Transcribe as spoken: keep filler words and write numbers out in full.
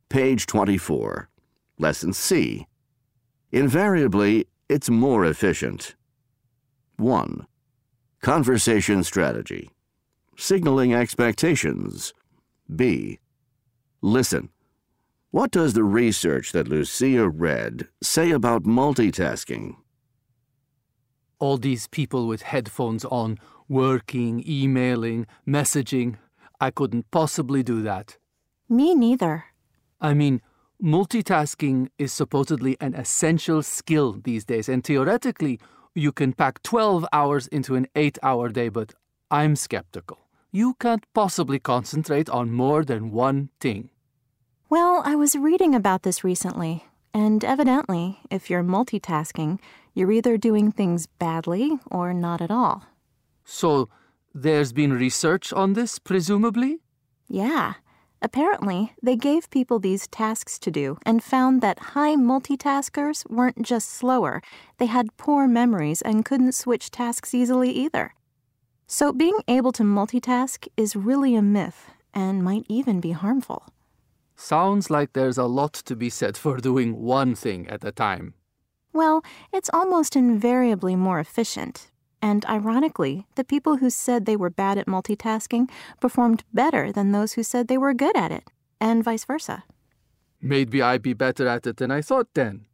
Page twenty-four. Lesson C. Invariably, it's more efficient. one. Conversation strategy. Signaling expectations. B. Listen. What does the research that Lucia read say about multitasking? All these people with headphones on, working, emailing, messaging. I couldn't possibly do that. Me neither. I mean, multitasking is supposedly an essential skill these days, and theoretically, you can pack twelve hours into an eight-hour day, but I'm skeptical. You can't possibly concentrate on more than one thing. Well, I was reading about this recently, and evidently, if you're multitasking, you're either doing things badly or not at all. So, there's been research on this, presumably? Yeah. Apparently, they gave people these tasks to do and found that high multitaskers weren't just slower, they had poor memories and couldn't switch tasks easily either. So being able to multitask is really a myth and might even be harmful. Sounds like there's a lot to be said for doing one thing at a time. Well, it's almost invariably more efficient. And ironically, the people who said they were bad at multitasking performed better than those who said they were good at it, and vice versa. Maybe I'd be better at it than I thought then.